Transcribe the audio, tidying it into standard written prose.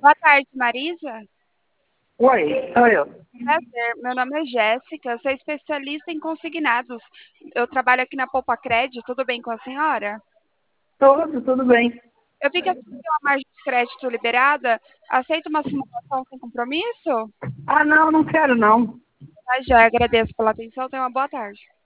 Boa tarde, Marisa. Oi, sou eu. Prazer. Meu nome é Jéssica, eu sou especialista em consignados. Eu trabalho aqui na Poupa Crédito, tudo bem com a senhora? Tudo bem. Eu vi que a senhora tem uma margem de crédito liberada. Aceita uma simulação sem compromisso? Ah, não quero não. Mas já agradeço pela atenção, tenha uma boa tarde.